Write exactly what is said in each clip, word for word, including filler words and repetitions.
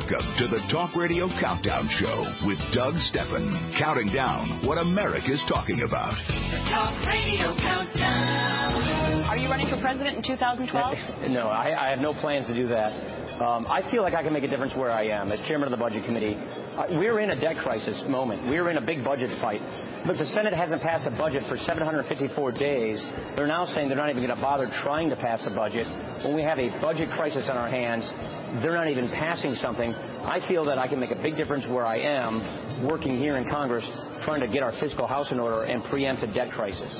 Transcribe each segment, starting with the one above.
Welcome to the Talk Radio Countdown Show with Doug Steffen, counting down what America's talking about. The Talk Radio Countdown. Are you running for president in two thousand twelve? No, I, I have no plans to do that. Um, I feel like I can make a difference where I am as chairman of the Budget Committee. Uh, we're in a debt crisis moment. We're in a big budget fight. Look, the Senate hasn't passed a budget for seven hundred fifty-four days. They're now saying they're not even going to bother trying to pass a budget. When we have a budget crisis on our hands, they're not even passing something. I feel that I can make a big difference where I am, working here in Congress, trying to get our fiscal house in order and preempt a debt crisis.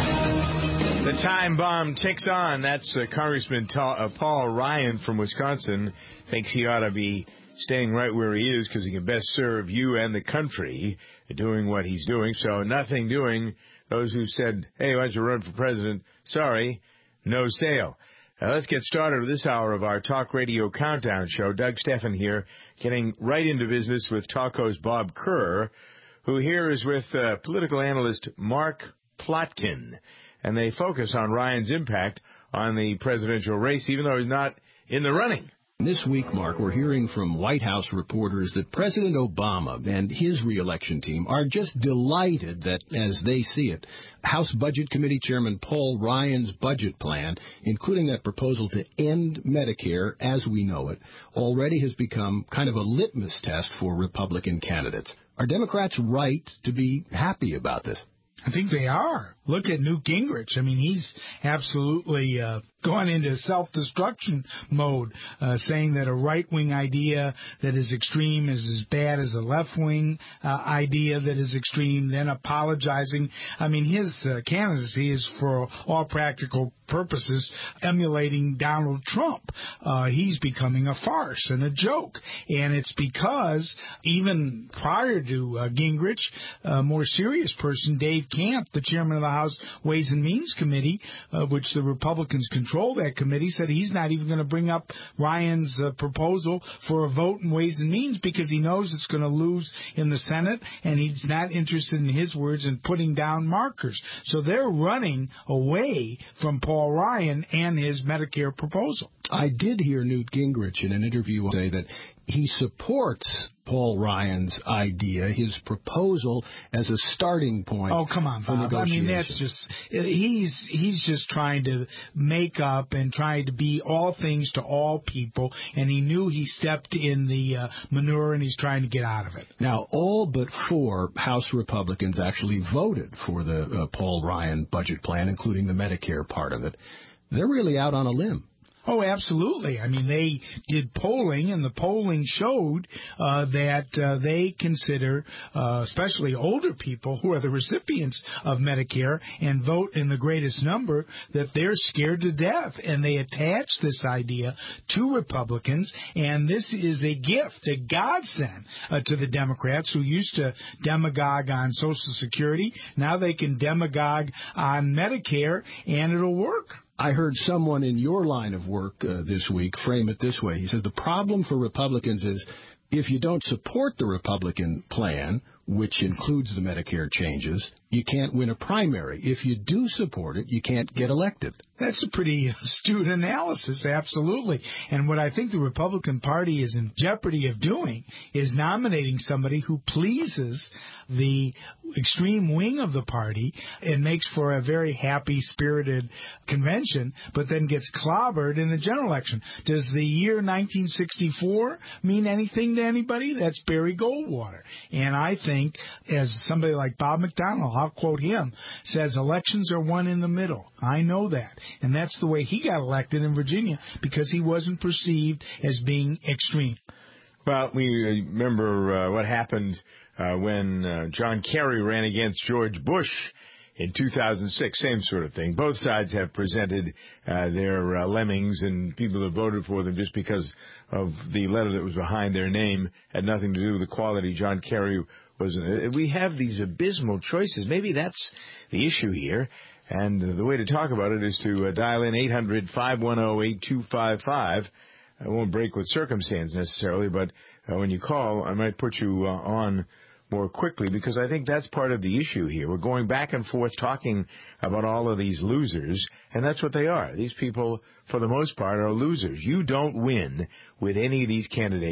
The time bomb ticks on. That's uh, Congressman Ta- uh, Paul Ryan from Wisconsin. Thinks he ought to be staying right where he is because he can best serve you and the country doing what he's doing. So nothing doing. Those who said, hey, why don't you run for president? Sorry, no sale. Uh, let's get started with this hour of our Talk Radio Countdown Show. Doug Steffen here, getting right into business with Talk host Bob Kerr, who here is with uh, political analyst Mark Plotkin. And they focus on Ryan's impact on the presidential race, even though he's not in the running. This week, Mark, we're hearing from White House reporters that President Obama and his reelection team are just delighted that, as they see it, House Budget Committee Chairman Paul Ryan's budget plan, including that proposal to end Medicare as we know it, already has become kind of a litmus test for Republican candidates. Are Democrats right to be happy about this? I think they are. Look at Newt Gingrich. I mean, he's absolutely uh, gone into self-destruction mode, uh, saying that a right-wing idea that is extreme is as bad as a left-wing uh, idea that is extreme, then apologizing. I mean, his uh, candidacy is, for all practical purposes, emulating Donald Trump. Uh, he's becoming a farce and a joke. And it's because even prior to uh, Gingrich, a more serious person, Dave Camp, the chairman of the House Ways and Means Committee, uh, which the Republicans control that committee, said he's not even going to bring up Ryan's uh, proposal for a vote in Ways and Means because he knows it's going to lose in the Senate, and he's not interested, in his words, in putting down markers. So they're running away from Paul Ryan and his Medicare proposal. I did hear Newt Gingrich in an interview say that he supports Paul Ryan's idea, his proposal, as a starting point. Oh, come on, Bob. I mean, that's just, he's he's just trying to make up and trying to be all things to all people, and he knew he stepped in the uh, manure, and he's trying to get out of it. Now, all but four House Republicans actually voted for the uh, Paul Ryan budget plan, including the Medicare part of it. They're really out on a limb. Oh, absolutely. I mean, they did polling, and the polling showed uh, that uh, they consider, uh, especially older people who are the recipients of Medicare and vote in the greatest number, that they're scared to death. And they attach this idea to Republicans, and this is a gift, a godsend uh, to the Democrats who used to demagogue on Social Security. Now they can demagogue on Medicare, and it'll work. I heard someone in your line of work uh, this week frame it this way. He said the problem for Republicans is if you don't support the Republican plan, which includes the Medicare changes, you can't win a primary. If you do support it, you can't get elected. That's a pretty astute analysis, absolutely. And what I think the Republican Party is in jeopardy of doing is nominating somebody who pleases the extreme wing of the party and makes for a very happy, spirited convention, but then gets clobbered in the general election. Does the year nineteen sixty-four mean anything to anybody? That's Barry Goldwater. And I think, as somebody like Bob McDonnell, I'll quote him, says elections are won in the middle. I know that. And that's the way he got elected in Virginia, because he wasn't perceived as being extreme. Well, we remember uh, what happened uh, when uh, John Kerry ran against George Bush in two thousand six, same sort of thing. Both sides have presented uh, their uh, lemmings and people that voted for them just because of the letter that was behind their name, had nothing to do with the quality. John Kerry was. Uh, we have these abysmal choices. Maybe that's the issue here. And uh, the way to talk about it is to uh, dial in eight hundred, five one zero, eight two five five. I won't break with circumstance necessarily, but uh, when you call, I might put you uh, on more quickly, because I think that's part of the issue here. We're going back and forth talking about all of these losers, and that's what they are. These people, for the most part, are losers. You don't win with any of these candidates,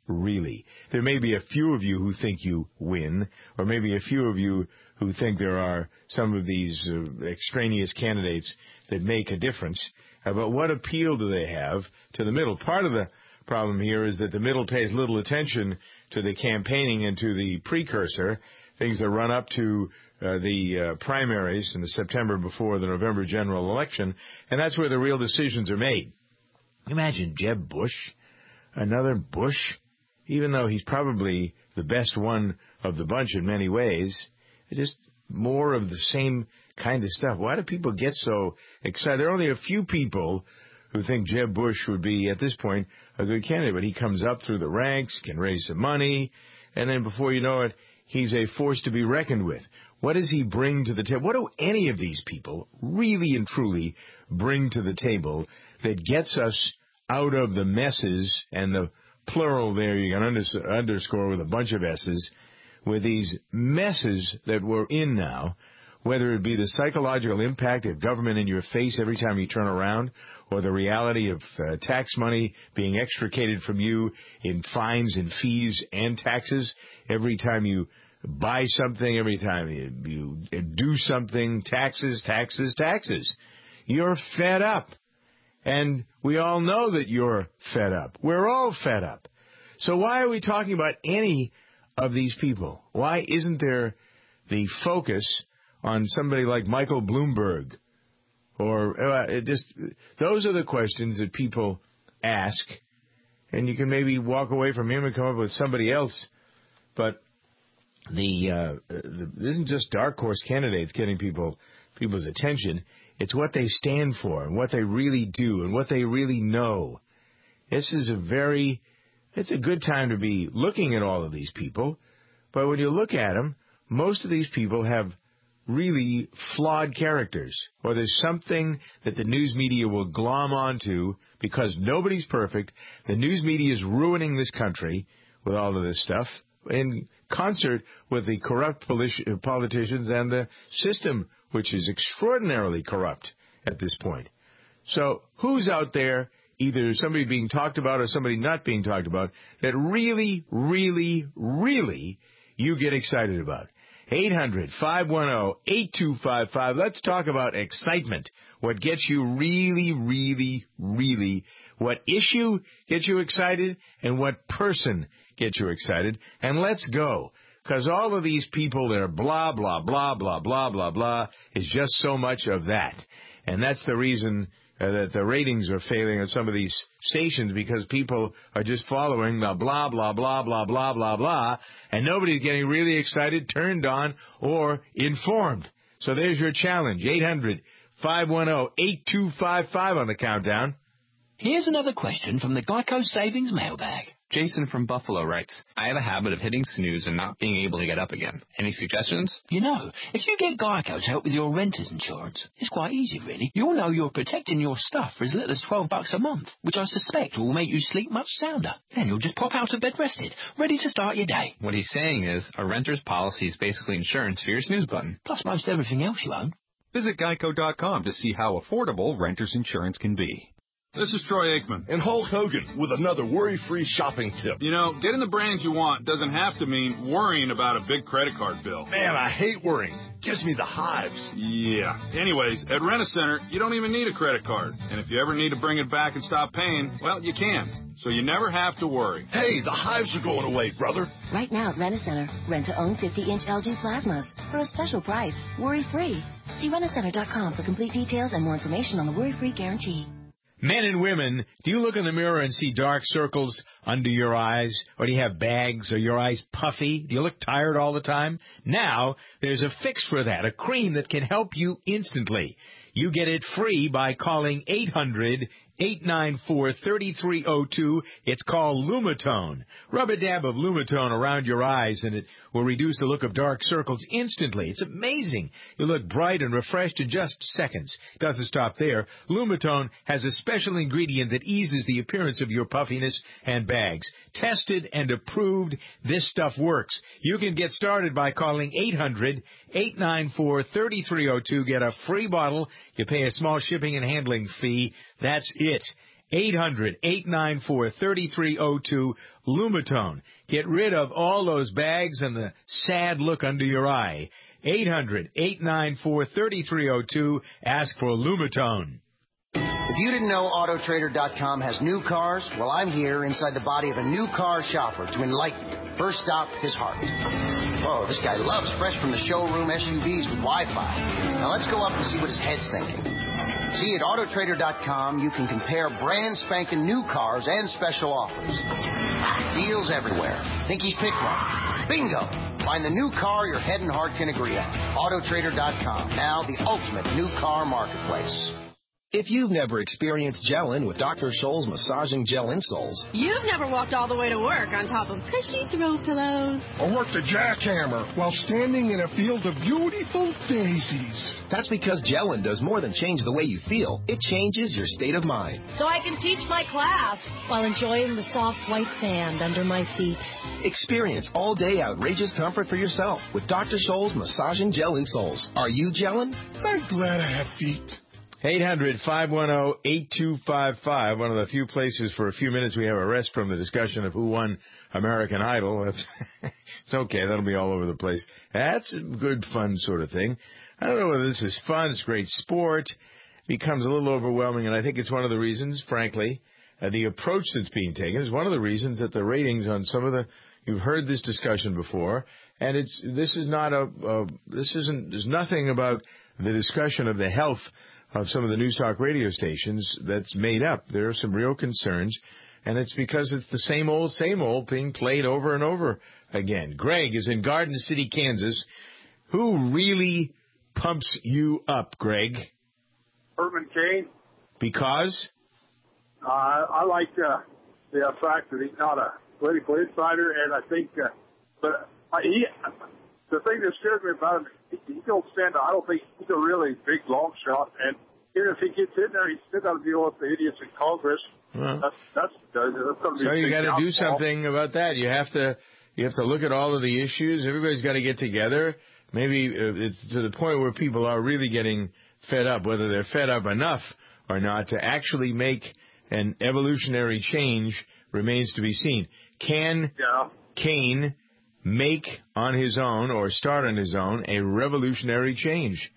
really. There may be a few of you who think you win, or maybe a few of you who think there are some of these uh, extraneous candidates that make a difference. Uh, but what appeal do they have to the middle? Part of the problem here is that the middle pays little attention to the campaigning and to the precursor, things that run up to uh, the uh, primaries in the September before the November general election, and that's where the real decisions are made. Imagine Jeb Bush, another Bush, even though he's probably the best one of the bunch in many ways, just more of the same kind of stuff. Why do people get so excited? There are only a few people who think Jeb Bush would be, at this point, a good candidate, but he comes up through the ranks, can raise some money, and then before you know it, he's a force to be reckoned with. What does he bring to the table? What do any of these people really and truly bring to the table that gets us out of the messes, and the plural there you can under, underscore with a bunch of S's, with these messes that we're in now, whether it be the psychological impact of government in your face every time you turn around, or the reality of uh, tax money being extricated from you in fines and fees and taxes every time you buy something, every time you, you do something, taxes, taxes, taxes. You're fed up. And we all know that you're fed up. We're all fed up. So why are we talking about any of these people? Why isn't there the focus on somebody like Michael Bloomberg? Or uh, it just those are the questions that people ask, and you can maybe walk away from him and come up with somebody else. But the, uh, the it isn't just dark horse candidates getting people people's attention. It's what they stand for and what they really do and what they really know. This is a very, it's a good time to be looking at all of these people. But when you look at them, most of these people have really flawed characters, or there's something that the news media will glom onto because nobody's perfect. The news media is ruining this country with all of this stuff in concert with the corrupt politi- politicians and the system, which is extraordinarily corrupt at this point. So who's out there, either somebody being talked about or somebody not being talked about, that really, really, really you get excited about? eight hundred, five one zero, eight two five five. Let's talk about excitement. What gets you really, really, really, what issue gets you excited and what person gets you excited. And let's go. Because all of these people that are blah, blah, blah, blah, blah, blah, blah is just so much of that. And that's the reason uh, that the ratings are failing at some of these stations, because people are just following the blah, blah, blah, blah, blah, blah, blah, and nobody's getting really excited, turned on, or informed. So there's your challenge, eight hundred, five one zero, eight two five five on the countdown. Here's another question from the Geico Savings Mailbag. Jason from Buffalo writes, I have a habit of hitting snooze and not being able to get up again. Any suggestions? You know, if you get Geico to help with your renter's insurance, it's quite easy, really. You'll know you're protecting your stuff for as little as twelve bucks a month, which I suspect will make you sleep much sounder. Then you'll just pop out of bed rested, ready to start your day. What he's saying is, a renter's policy is basically insurance for your snooze button. Plus most everything else you own. Visit geico dot com to see how affordable renter's insurance can be. This is Troy Aikman. And Hulk Hogan with another worry-free shopping tip. You know, getting the brands you want doesn't have to mean worrying about a big credit card bill. Man, I hate worrying. Gives me the hives. Yeah. Anyways, at Rent-A-Center, you don't even need a credit card. And if you ever need to bring it back and stop paying, well, you can. So you never have to worry. Hey, the hives are going away, brother. Right now at Rent-A-Center, rent-to-own fifty-inch L G plasmas for a special price, worry-free. See rent a center dot com for complete details and more information on the worry-free guarantee. Men and women, do you look in the mirror and see dark circles under your eyes? Or do you have bags? Are your eyes puffy? Do you look tired all the time? Now, there's a fix for that, a cream that can help you instantly. You get it free by calling eight hundred, eight nine four, three three zero two. It's called Lumitone. Rub a dab of Lumitone around your eyes, and it will reduce the look of dark circles instantly. It's amazing. You look bright and refreshed in just seconds. It doesn't stop there. Lumitone has a special ingredient that eases the appearance of your puffiness and bags. Tested and approved, this stuff works. You can get started by calling eight hundred, eight nine four, three three zero two. Get a free bottle. You pay a small shipping and handling fee. That's it. eight hundred, eight nine four, three three zero two, Lumitone. Get rid of all those bags and the sad look under your eye. eight hundred, eight nine four, three three zero two. Ask for Lumitone. If you didn't know Auto Trader dot com has new cars, well, I'm here inside the body of a new car shopper to enlighten you. First stop, his heart. Oh, this guy loves fresh from the showroom S U Vs with Wi-Fi. Now let's go up and see what his head's thinking. See, at Auto Trader dot com, you can compare brand spanking new cars and special offers. Deals everywhere. Think he's picked one? Bingo! Find the new car your head and heart can agree on. Auto Trader dot com, now the ultimate new car marketplace. If you've never experienced gelling with Doctor Scholl's massaging gel insoles, you've never walked all the way to work on top of cushy throw pillows, or worked a jackhammer while standing in a field of beautiful daisies. That's because gelling does more than change the way you feel. It changes your state of mind. So I can teach my class while enjoying the soft white sand under my feet. Experience all-day outrageous comfort for yourself with Doctor Scholl's massaging gel insoles. Are you gelling? I'm glad I have feet. eight hundred, five one zero, eight two five five, one of the few places for a few minutes we have a rest from the discussion of who won American Idol. That's it's okay. That'll be all over the place. That's a good, fun sort of thing. I don't know whether this is fun. It's great sport. It becomes a little overwhelming, and I think it's one of the reasons, frankly, uh, the approach that's being taken is one of the reasons that the ratings on some of the, you've heard this discussion before, and it's, this is not a, a this isn't, there's nothing about the discussion of the health of some of the news talk radio stations that's made up. There are some real concerns, and it's because it's the same old, same old being played over and over again. Greg is in Garden City, Kansas. Who really pumps you up, Greg? Herman Cain. Because? Uh, I like uh, the fact that he's not a political insider, and I think, uh, but uh, he, the thing that scares me about him, he, he don't stand, I don't think he's a really big long shot, and even if he gets in there, he's still got to deal with the idiots in Congress. Well, that's, that's, that's, that's going to be so a you got to do downfall. something about that. You have to, you have to look at all of the issues. Everybody's got to get together. Maybe it's to the point where people are really getting fed up, whether they're fed up enough or not, to actually make an evolutionary change remains to be seen. Can yeah. Cain make on his own or start on his own a revolutionary change?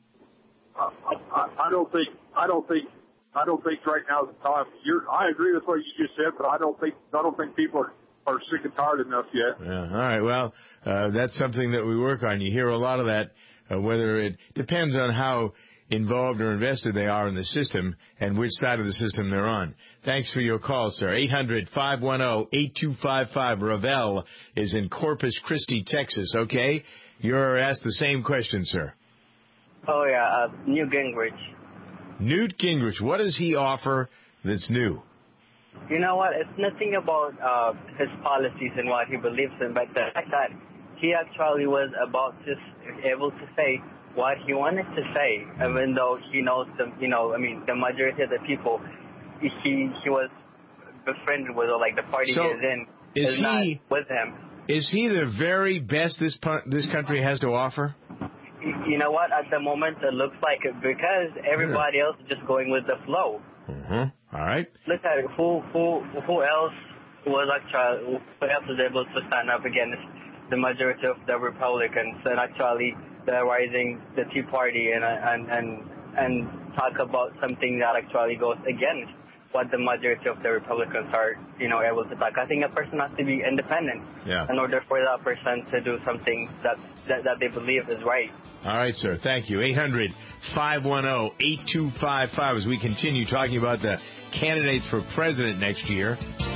I, I, I don't think. I don't think. I don't think right now is the time. You're, I agree with what you just said, but I don't think. I don't think people are, are sick and tired enough yet. Yeah, all right. Well, uh, that's something that we work on. You hear a lot of that. Uh, whether it depends on how involved or invested they are in the system and which side of the system they're on. Thanks for your call, sir. eight hundred, five one zero, eight two five five. Ravel is in Corpus Christi, Texas. Okay? You're asked the same question, sir. Oh, yeah, uh, Newt Gingrich. Newt Gingrich. What does he offer that's new? You know what? It's nothing about uh, his policies and what he believes in, but the fact that he actually was about to able to say what he wanted to say, even though he knows the, you know, I mean, the majority of the people he he was befriended with, or like the party so he is in, is, is he, not with him. Is he the very best this this country has to offer? You know what? At the moment, it looks like it because everybody else is just going with the flow. Mm-hmm. All right. Look at it. Who who who else was actually who else was able to stand up against the majority of the Republicans and actually the rising the Tea Party and and and and talk about something that actually goes against what the majority of the Republicans are, you know, able to talk. I think a person has to be independent yeah. in order for that person to do something that, that, that they believe is right. All right, sir. Thank you. eight hundred, five one zero, eight two five five as we continue talking about the candidates for president next year.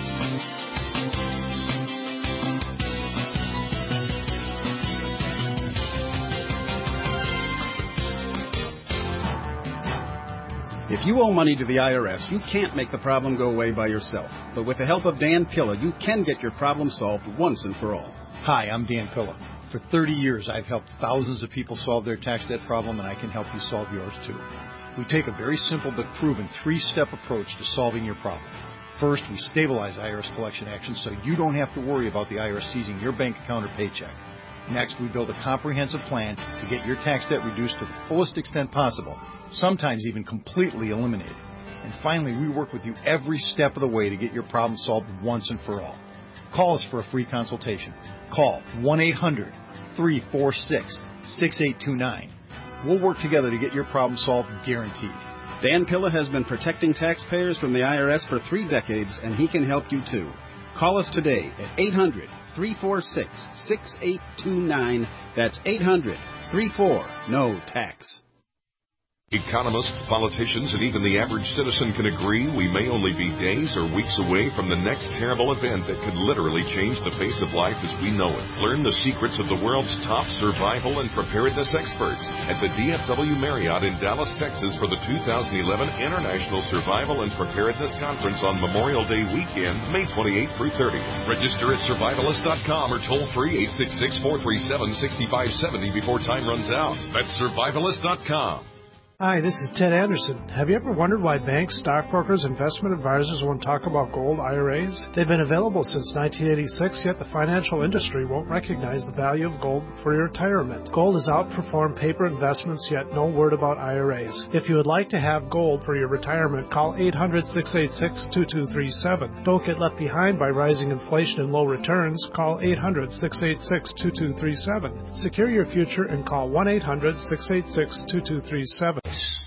If you owe money to the I R S, you can't make the problem go away by yourself. But with the help of Dan Pilla, you can get your problem solved once and for all. Hi, I'm Dan Pilla. For thirty years, I've helped thousands of people solve their tax debt problem, and I can help you solve yours too. We take a very simple but proven three-step approach to solving your problem. First, we stabilize I R S collection actions so you don't have to worry about the I R S seizing your bank account or paycheck. Next, we build a comprehensive plan to get your tax debt reduced to the fullest extent possible, sometimes even completely eliminated. And finally, we work with you every step of the way to get your problem solved once and for all. Call us for a free consultation. Call one eight hundred, three four six, six eight two nine. We'll work together to get your problem solved, guaranteed. Dan Pilla has been protecting taxpayers from the I R S for three decades, and he can help you too. Call us today at eight hundred, three four six, six eight two nine. That's eight hundred, three four, N O tax. Economists, politicians, and even the average citizen can agree we may only be days or weeks away from the next terrible event that could literally change the face of life as we know it. Learn the secrets of the world's top survival and preparedness experts at the D F W Marriott in Dallas, Texas for the two thousand eleven International Survival and Preparedness Conference on Memorial Day weekend, May twenty-eighth through thirtieth. Register at survivalist dot com or toll free eight six six, four three seven, six five seven zero before time runs out. That's survivalist dot com. Hi, this is Ted Anderson. Have you ever wondered why banks, stockbrokers, investment advisors won't talk about gold I R As? They've been available since nineteen eighty-six, yet the financial industry won't recognize the value of gold for your retirement. Gold has outperformed paper investments, yet no word about I R As. If you would like to have gold for your retirement, call eight hundred, six eight six, two two three seven. Don't get left behind by rising inflation and low returns. Call eight hundred, six eight six, two two three seven. Secure your future and call one eight hundred, six eight six, two two three seven.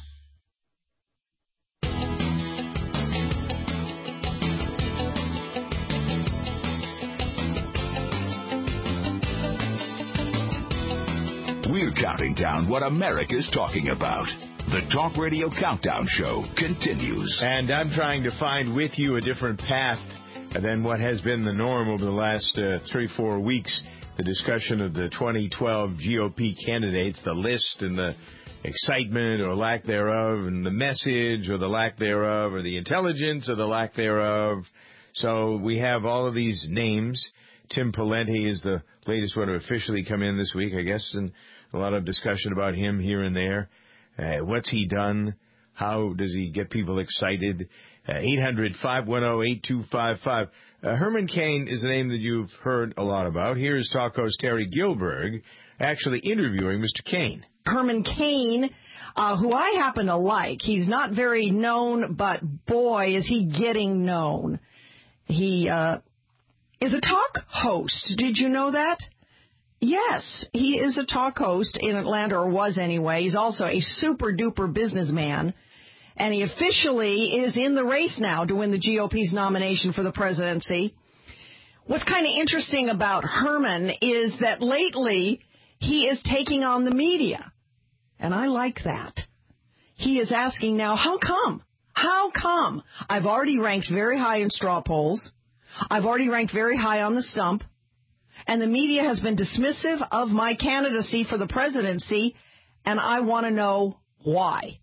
We're counting down what America's talking about. The Talk Radio Countdown Show continues. And I'm trying to find with you a different path than what has been the norm over the last uh, three, four weeks. The discussion of the twenty twelve G O P candidates, the list and the excitement or lack thereof, and the message or the lack thereof, or the intelligence or the lack thereof. So we have all of these names. Tim Pawlenty is the latest one to officially come in this week, I guess, and a lot of discussion about him here and there. Uh, what's he done? How does he get people excited? Uh, eight hundred, five one zero, eight two five five. Uh, Herman Cain is a name that you've heard a lot about. Here's talk host Terry Gilberg actually interviewing Mister Cain. Herman Cain, uh, who I happen to like. He's not very known, but boy, is he getting known. He uh, is a talk host. Did you know that? Yes, he is a talk host in Atlanta, or was anyway. He's also a super-duper businessman, and he officially is in the race now to win the G O P's nomination for the presidency. What's kind of interesting about Herman is that lately he is taking on the media, and I like that. He is asking now, how come? How come? I've already ranked very high in straw polls. I've already ranked very high on the stump. And the media has been dismissive of my candidacy for the presidency, and I want to know why.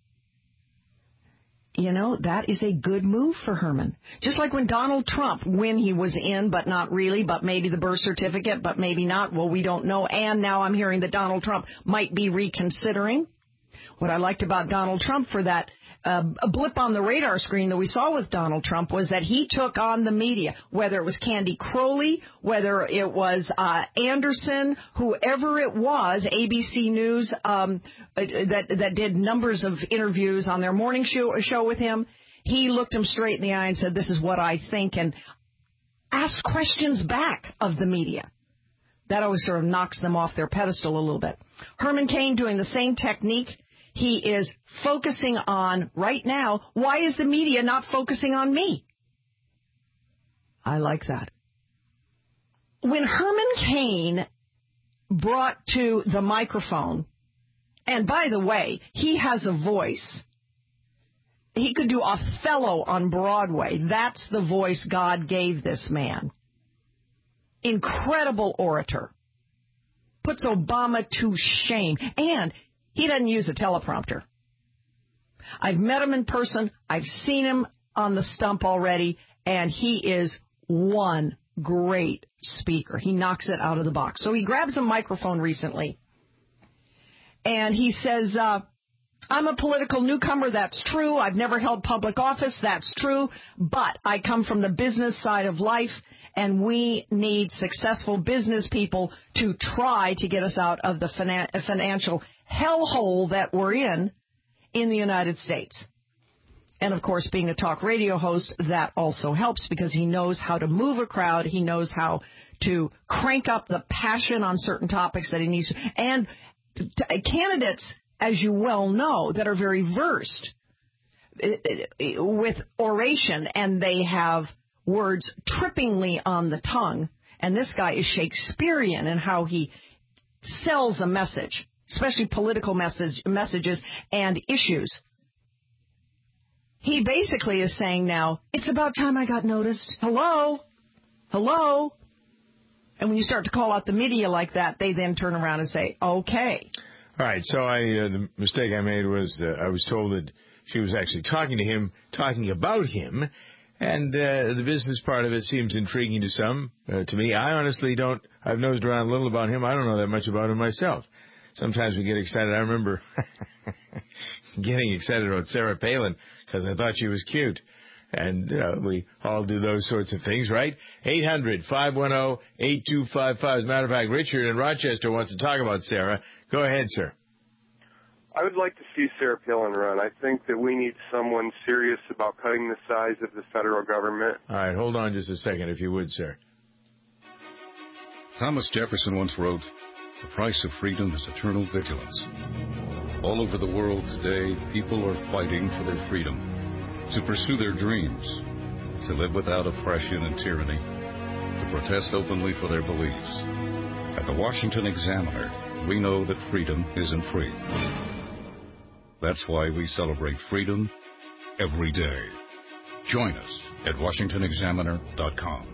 You know, that is a good move for Herman. Just like when Donald Trump, when he was in, but not really, but maybe the birth certificate, but maybe not. Well, we don't know. And now I'm hearing that Donald Trump might be reconsidering. What I liked about Donald Trump for that uh, a blip on the radar screen that we saw with Donald Trump was that he took on the media, whether it was Candy Crowley, whether it was uh, Anderson, whoever it was, A B C News, um, that that did numbers of interviews on their morning show, show with him. He looked him straight in the eye and said, this is what I think, and asked questions back of the media. That always sort of knocks them off their pedestal a little bit. Herman Cain doing the same technique. He is focusing on, right now, why is the media not focusing on me? I like that. When Herman Cain brought to the microphone, and by the way, he has a voice. He could do Othello on Broadway. That's the voice God gave this man. Incredible orator. Puts Obama to shame. And he doesn't use a teleprompter. I've met him in person. I've seen him on the stump already, and he is one great speaker. He knocks it out of the box. So he grabs a microphone recently, and he says, uh, I'm a political newcomer. That's true. I've never held public office. That's true. But I come from the business side of life, and we need successful business people to try to get us out of the financial hellhole that we're in in the United States. And, of course, being a talk radio host, that also helps because he knows how to move a crowd. He knows how to crank up the passion on certain topics that he needs to. And t- candidates, as you well know, that are very versed with oration, and they have words trippingly on the tongue. And this guy is Shakespearean in how he sells a message, especially political message, messages and issues. He basically is saying now, it's about time I got noticed. Hello? Hello? And when you start to call out the media like that, they then turn around and say, okay. All right, so I uh, the mistake I made was uh, I was told that she was actually talking to him, talking about him, and uh, the business part of it seems intriguing to some. Uh, to me, I honestly don't. I've nosed around a little about him. I don't know that much about him myself. Sometimes we get excited. I remember getting excited about Sarah Palin because I thought she was cute. And uh, we all do those sorts of things, right? eight hundred, five one zero, eight two five five. As a matter of fact, Richard in Rochester wants to talk about Sarah. Go ahead, sir. I would like to see Sarah Palin run. I think that we need someone serious about cutting the size of the federal government. All right, hold on just a second, if you would, sir. Thomas Jefferson once wrote, "The price of freedom is eternal vigilance." All over the world today, people are fighting for their freedom, to pursue their dreams, to live without oppression and tyranny, to protest openly for their beliefs. At the Washington Examiner, we know that freedom isn't free. That's why we celebrate freedom every day. Join us at washington examiner dot com.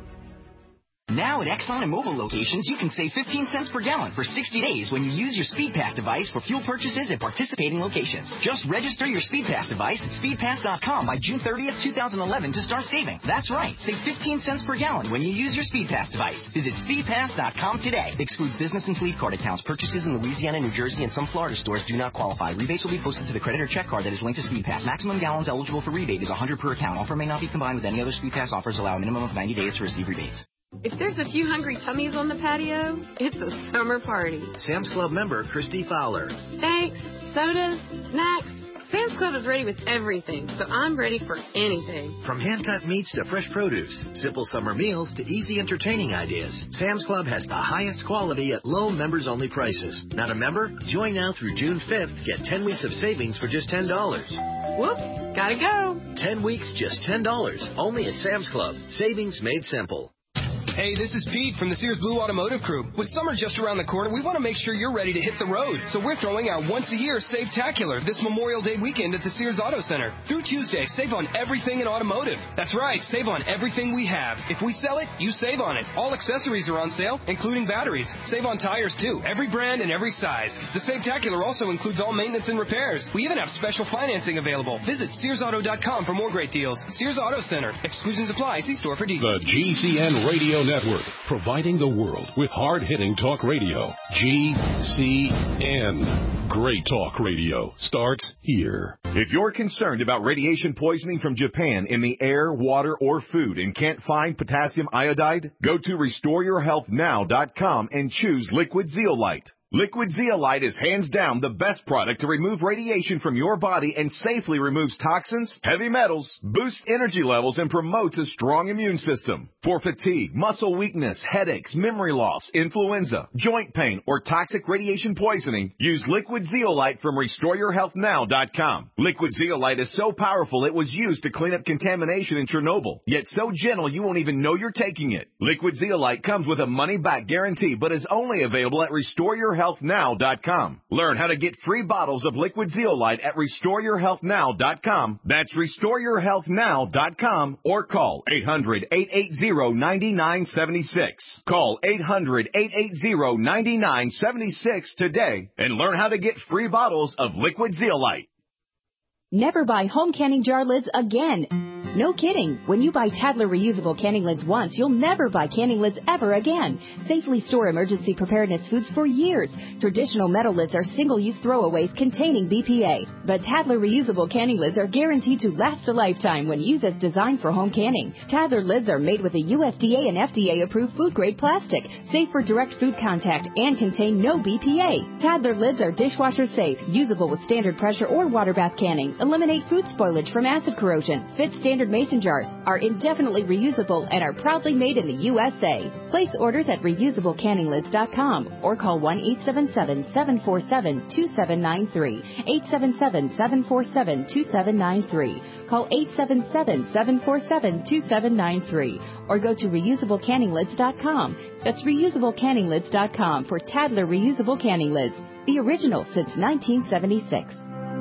Now at Exxon and Mobil locations, you can save fifteen cents per gallon for sixty days when you use your SpeedPass device for fuel purchases at participating locations. Just register your SpeedPass device at speed pass dot com by June thirtieth, twenty eleven to start saving. That's right, save fifteen cents per gallon when you use your SpeedPass device. Visit speed pass dot com today. Excludes business and fleet card accounts. Purchases in Louisiana, New Jersey, and some Florida stores do not qualify. Rebates will be posted to the credit or check card that is linked to SpeedPass. Maximum gallons eligible for rebate is one hundred per account. Offer may not be combined with any other SpeedPass offers. Allow a minimum of ninety days to receive rebates. If there's a few hungry tummies on the patio, it's a summer party. Sam's Club member Christy Fowler. Thanks. Sodas, snacks. Sam's Club is ready with everything, so I'm ready for anything. From hand-cut meats to fresh produce, simple summer meals to easy entertaining ideas, Sam's Club has the highest quality at low members-only prices. Not a member? Join now through June fifth. Get ten weeks of savings for just ten dollars. Whoops, gotta go. ten weeks, just ten dollars. Only at Sam's Club. Savings made simple. Hey, this is Pete from the Sears Blue Automotive Crew. With summer just around the corner, we want to make sure you're ready to hit the road. So we're throwing our once-a-year Save-tacular this Memorial Day weekend at the Sears Auto Center. Through Tuesday, save on everything in automotive. That's right, save on everything we have. If we sell it, you save on it. All accessories are on sale, including batteries. Save on tires, too. Every brand and every size. The Save-tacular also includes all maintenance and repairs. We even have special financing available. Visit sears auto dot com for more great deals. Sears Auto Center. Exclusions apply. See store for details. The G C N Radio Network, providing the world with hard-hitting talk radio. G C N. Great talk radio starts here. If you're concerned about radiation poisoning from Japan in the air, water, or food and can't find potassium iodide, go to restore your health now dot com and choose Liquid Zeolite. Liquid Zeolite is hands down the best product to remove radiation from your body and safely removes toxins, heavy metals, boosts energy levels, and promotes a strong immune system. For fatigue, muscle weakness, headaches, memory loss, influenza, joint pain, or toxic radiation poisoning, use Liquid Zeolite from restore your health now dot com. Liquid Zeolite is so powerful it was used to clean up contamination in Chernobyl, yet so gentle you won't even know you're taking it. Liquid Zeolite comes with a money-back guarantee but is only available at restore your health now dot com. Learn how to get free bottles of Liquid Zeolite at restore your health now dot com. That's restore your health now dot com or call eight hundred, eight eight zero, nine nine seven six. Call eight hundred, eight eight zero, nine nine seven six today and learn how to get free bottles of Liquid Zeolite. Never buy home canning jar lids again. No kidding. When you buy Tadler reusable canning lids once, you'll never buy canning lids ever again. Safely store emergency preparedness foods for years. Traditional metal lids are single-use throwaways containing B P A. But Tadler reusable canning lids are guaranteed to last a lifetime when used as designed for home canning. Tadler lids are made with a U S D A and F D A-approved food-grade plastic, safe for direct food contact, and contain no B P A. Tadler lids are dishwasher safe, usable with standard pressure or water bath canning, eliminate food spoilage from acid corrosion, fit standard mason jars, are indefinitely reusable, and are proudly made in the U S A. Place orders at reusable canning lids dot com or call one eight seven seven, seven four seven, two seven nine three, eight seven seven, seven four seven, two seven nine three. Call eight seven seven, seven four seven, two seven nine three or go to reusable canning lids dot com. That's reusable canning lids dot com for Tadler reusable canning lids, the original since nineteen seventy-six.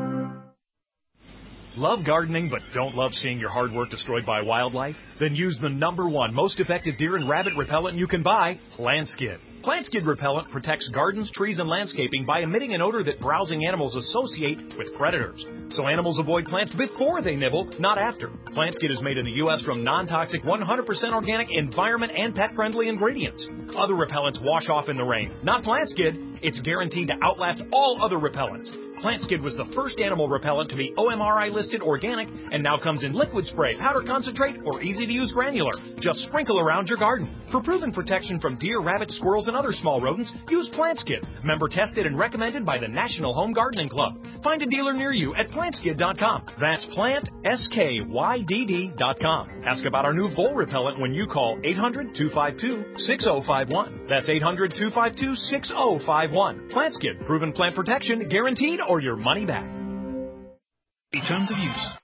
Love gardening but don't love seeing your hard work destroyed by wildlife? Then use the number one most effective deer and rabbit repellent you can buy, Plant Skid. Plant Skid repellent protects gardens, trees, and landscaping by emitting an odor that browsing animals associate with predators. So animals avoid plants before they nibble, not after. Plant Skid is made in the U S from non-toxic, one hundred percent organic, environment, and pet-friendly ingredients. Other repellents wash off in the rain. Not Plant Skid. It's guaranteed to outlast all other repellents. Plant Skid was the first animal repellent to be O M R I listed organic and now comes in liquid spray, powder concentrate, or easy-to-use granular. Just sprinkle around your garden. For proven protection from deer, rabbits, squirrels, and other small rodents, use Plant Skid. Member tested and recommended by the National Home Gardening Club. Find a dealer near you at plant skid dot com. That's plant, S K Y D D dot com. Ask about our new vole repellent when you call eight hundred, two five two, six oh five one. That's eight hundred, two five two, six oh five one. Plant Skid. Proven plant protection, guaranteed, or your money back. Terms of use.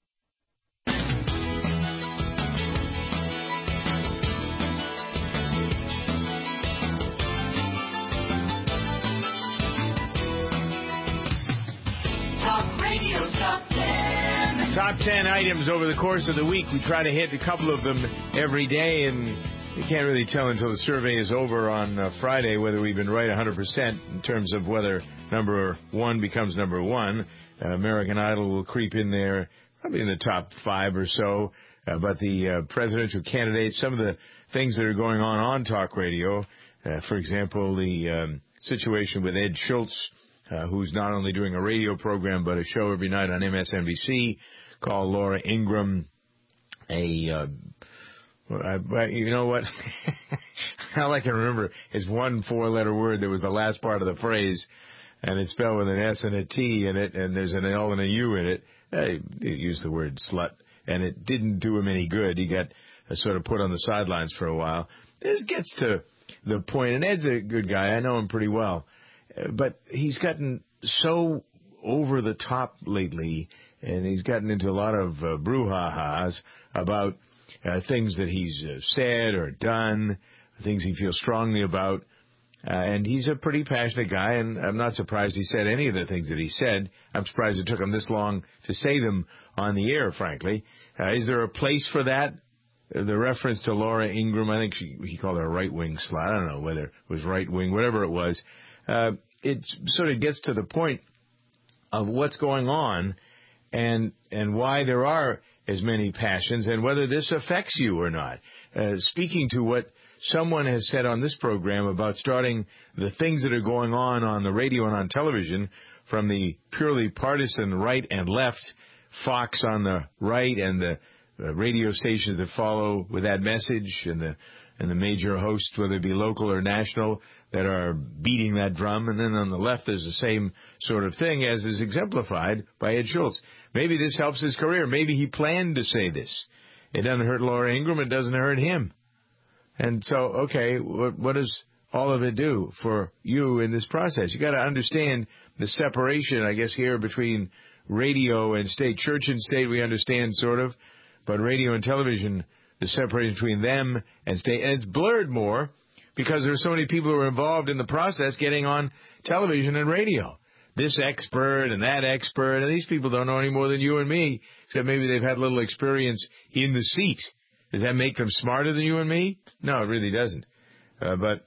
Talk Radio's Top ten. Top ten items over the course of the week. We try to hit a couple of them every day, and you can't really tell until the survey is over on uh, Friday whether we've been right one hundred percent in terms of whether number one becomes number one. Uh, American Idol will creep in there, probably in the top five or so. Uh, but the uh, presidential candidates, some of the things that are going on on talk radio, uh, for example, the um, situation with Ed Schultz, uh, who's not only doing a radio program but a show every night on M S N B C called Laura Ingraham, a... Uh, I, you know what? All I can remember is one four-letter word that was the last part of the phrase, and it's spelled with an S and a T in it, and there's an L and a U in it. I used the word slut, and it didn't do him any good. He got uh, sort of put on the sidelines for a while. This gets to the point, and Ed's a good guy. I know him pretty well. Uh, but he's gotten so over the top lately, and he's gotten into a lot of uh, brouhahas about Uh, things that he's uh, said or done, things he feels strongly about. Uh, and he's a pretty passionate guy, and I'm not surprised he said any of the things that he said. I'm surprised it took him this long to say them on the air, frankly. Uh, is there a place for that? Uh, the reference to Laura Ingraham, I think she, he called her a right-wing slut. I don't know whether it was right-wing, whatever it was. Uh, it sort of gets to the point of what's going on and and why there are as many passions, and whether this affects you or not. Uh, speaking to what someone has said on this program about starting the things that are going on on the radio and on television, from the purely partisan right and left, Fox on the right, and the uh, radio stations that follow with that message, and the and the major hosts, whether it be local or national, that are beating that drum. And then on the left, there's the same sort of thing, as is exemplified by Ed Schultz. Maybe this helps his career. Maybe he planned to say this. It doesn't hurt Laura Ingraham. It doesn't hurt him. And so, okay, what, what does all of it do for you in this process? You got to understand the separation, I guess, here between radio and state. Church and state, we understand sort of, but radio and television, the separation between them and state. And it's blurred more because there are so many people who are involved in the process getting on television and radio. This expert and that expert, and these people don't know any more than you and me, except maybe they've had little experience in the seat. Does that make them smarter than you and me? No, it really doesn't. Uh, but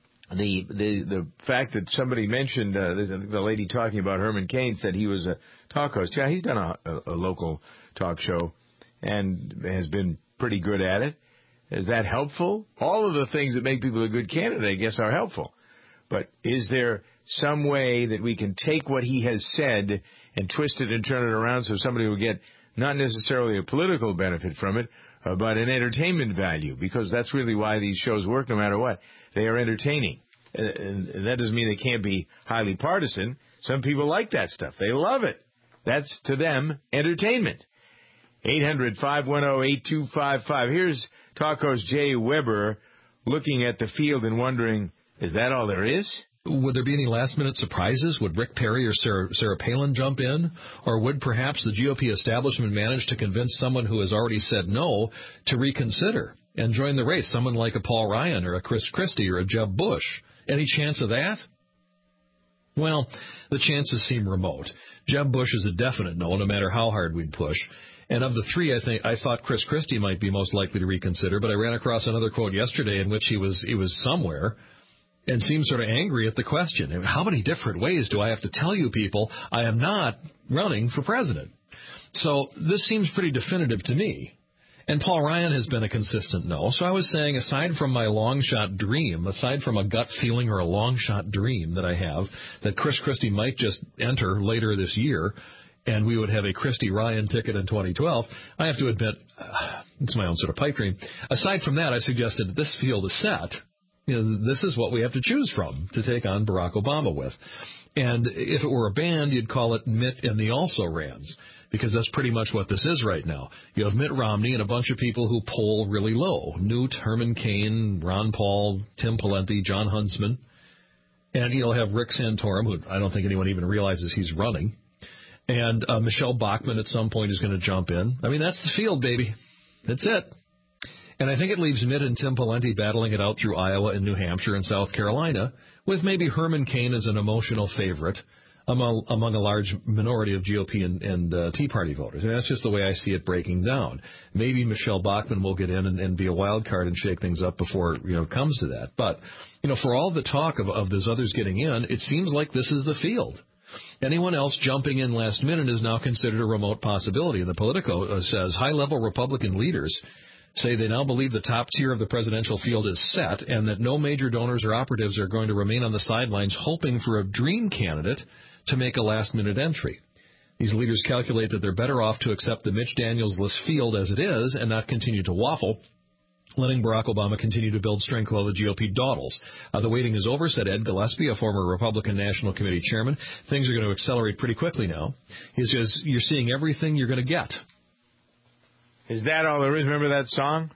the the the fact that somebody mentioned, uh, the, the lady talking about Herman Cain said he was a talk host. Yeah, he's done a, a, a local talk show. and has been pretty good at it. Is that helpful? All of the things that make people a good candidate, I guess, are helpful. But is there some way that we can take what he has said and twist it and turn it around so somebody will get not necessarily a political benefit from it, uh, but an entertainment value? Because that's really why these shows work no matter what. They are entertaining. Uh, and that doesn't mean they can't be highly partisan. Some people like that stuff. They love it. That's, to them, entertainment. eight hundred, five one zero, eight two five five. Here's talk host Jay Weber looking at the field and wondering, is that all there is? Would there be any last-minute surprises? Would Rick Perry or Sarah, Sarah Palin jump in? Or would perhaps the G O P establishment manage to convince someone who has already said no to reconsider and join the race, someone like a Paul Ryan or a Chris Christie or a Jeb Bush? Any chance of that? Well, the chances seem remote. Jeb Bush is a definite no, no matter how hard we'd push. And of the three, I think I thought Chris Christie might be most likely to reconsider, but I ran across another quote yesterday in which he was he was somewhere and seemed sort of angry at the question. How many different ways do I have to tell you people I am not running for president? So this seems pretty definitive to me. And Paul Ryan has been a consistent no. So I was saying, aside from my long-shot dream, aside from a gut feeling or a long-shot dream that I have, that Chris Christie might just enter later this year, and we would have a Christie-Ryan ticket in twenty twelve, I have to admit, uh, it's my own sort of pipe dream. Aside from that, I suggested that this field is set. You know, this is what we have to choose from to take on Barack Obama with. And if it were a band, you'd call it Mitt and the Also-Rans, because that's pretty much what this is right now. You have Mitt Romney and a bunch of people who poll really low. Newt, Herman Cain, Ron Paul, Tim Pawlenty, John Huntsman. And you'll have Rick Santorum, who I don't think anyone even realizes he's running. And uh, Michelle Bachmann at some point is going to jump in. I mean, that's the field, baby. That's it. And I think it leaves Mitt and Tim Pawlenty battling it out through Iowa and New Hampshire and South Carolina, with maybe Herman Cain as an emotional favorite among, among a large minority of G O P and, and uh, Tea Party voters. And that's just the way I see it breaking down. Maybe Michelle Bachmann will get in and, and be a wild card and shake things up before, you know, it comes to that. But, you know, for all the talk of, of those others getting in, it seems like this is the field. Anyone else jumping in last minute is now considered a remote possibility. The Politico says high-level Republican leaders say they now believe the top tier of the presidential field is set and that no major donors or operatives are going to remain on the sidelines hoping for a dream candidate to make a last-minute entry. These leaders calculate that they're better off to accept the Mitch Daniels-less field as it is and not continue to waffle, letting Barack Obama continue to build strength while the G O P dawdles. Uh, the waiting is over, said Ed Gillespie, a former Republican National Committee chairman. Things are going to accelerate pretty quickly now. He says, you're seeing everything you're going to get. Is that all there is? Remember that song?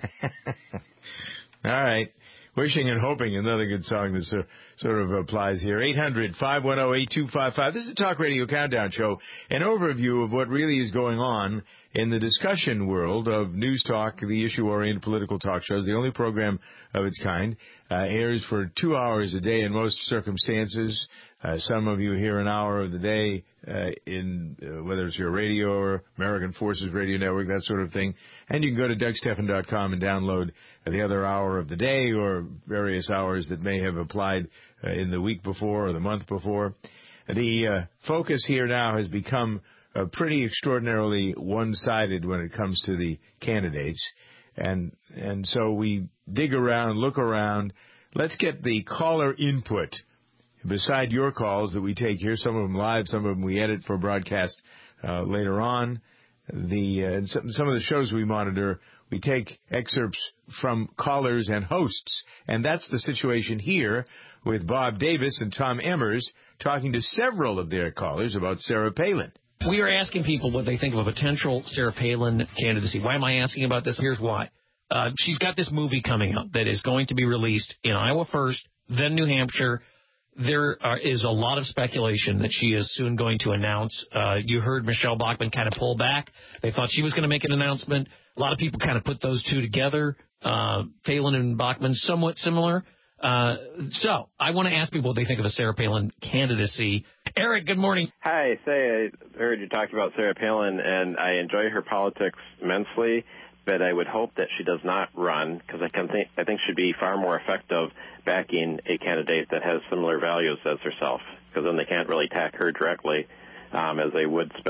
All right. Wishing and Hoping, another good song that sort of applies here. eight hundred, five one zero, eight two five five. This is the Talk Radio Countdown Show, an overview of what really is going on in the discussion world of News Talk, the issue-oriented political talk shows, the only program of its kind. Uh, airs for two hours a day in most circumstances. Uh, some of you hear an hour of the day uh, in uh, whether it's your radio or American Forces Radio Network, that sort of thing. And you can go to Doug Stephan dot com and download the other hour of the day or various hours that may have applied uh, in the week before or the month before. The uh, focus here now has become uh, pretty extraordinarily one-sided when it comes to the candidates. And and so we dig around, look around. Let's get the caller input. Beside your calls that we take here, some of them live, some of them we edit for broadcast uh, later on. The uh, some, some of the shows we monitor, we take excerpts from callers and hosts. And that's the situation here with Bob Davis and Tom Emmers talking to several of their callers about Sarah Palin. We are asking people what they think of a potential Sarah Palin candidacy. Why am I asking about this? Here's why. Uh, she's got this movie coming out that is going to be released in Iowa first, then New Hampshire. There are, is a lot of speculation that she is soon going to announce. Uh, you heard Michelle Bachmann kind of pull back. They thought she was going to make an announcement. A lot of people kind of put those two together. Uh, Palin and Bachmann somewhat similar. Uh, so I want to ask people what they think of a Sarah Palin candidacy. Eric, good morning. Hi. Say, I heard you talk about Sarah Palin, and I enjoy her politics immensely, but I would hope that she does not run because I can think I think she'd be far more effective backing a candidate that has similar values as herself, because then they can't really attack her directly um, as they would spend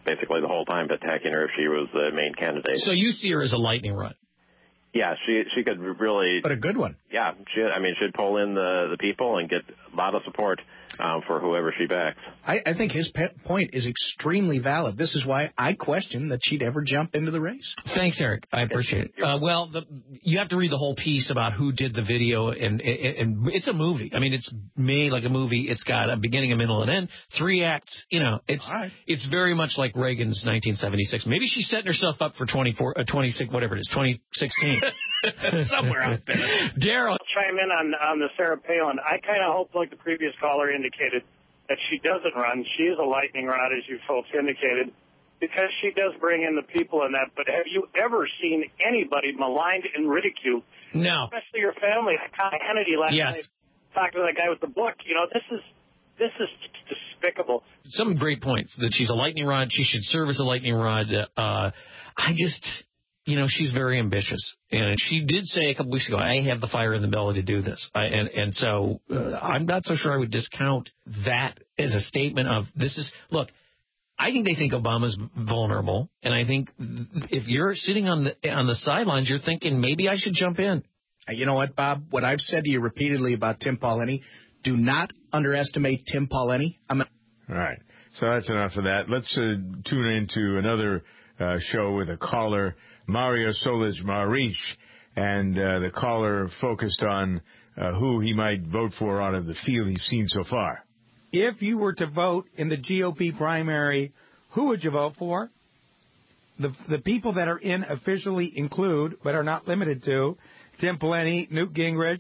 basically the whole time attacking her if she was the main candidate. So you see her as a lightning rod? Yeah, she she could really. But a good one. Yeah, she. I mean, she'd pull in the the people and get a lot of support um, for whoever she backs. I, I think his pe- point is extremely valid. This is why I question that she'd ever jump into the race. Thanks, Eric. I appreciate it. Uh, well, the, you have to read the whole piece about who did the video, and, and, and it's a movie. I mean, it's made like a movie. It's got a beginning, a middle, and end. Three acts. You know, it's right. It's very much like Reagan's nineteen seventy-six. Maybe she's setting herself up for twenty-four, uh, twenty-six, whatever it is, twenty sixteen. Somewhere out there. Daryl. I'll chime in on, on the Sarah Palin. I kind of hope, like the previous caller indicated, that she doesn't run. She is a lightning rod, as you folks indicated, because she does bring in the people in that. But have you ever seen anybody maligned and ridiculed? No. Especially your family. Connie Kennedy last yes. night talked to that guy with the book. You know, this is this is despicable. Some great points, that she's a lightning rod. She should serve as a lightning rod. Uh, I just... You know, she's very ambitious, and she did say a couple weeks ago, I have the fire and the belly to do this. I, and, and so uh, I'm not so sure I would discount that as a statement of this is, look, I think they think Obama's vulnerable, and I think if you're sitting on the on the sidelines, you're thinking maybe I should jump in. You know what, Bob? What I've said to you repeatedly about Tim Paulini, do not underestimate Tim Paulini. I'm a- All right, so that's enough of that. Let's uh, tune into another uh, show with a caller, Mario Solis Marish, and uh, the caller focused on uh, who he might vote for out of the field he's seen so far. If you were to vote in the G O P primary, who would you vote for? The the people that are in officially include, but are not limited to, Tim Paulini, Newt Gingrich,